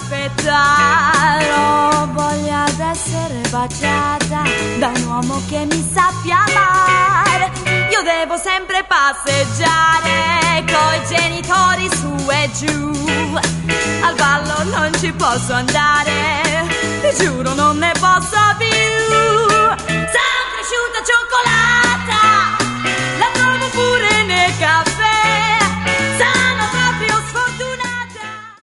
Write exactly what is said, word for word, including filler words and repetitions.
aspettare. Ho voglia d'essere baciata da un uomo che mi sappia amare. Io devo sempre passeggiare coi genitori su e giù. Al ballo non ci posso andare, ti giuro non ne posso vivere.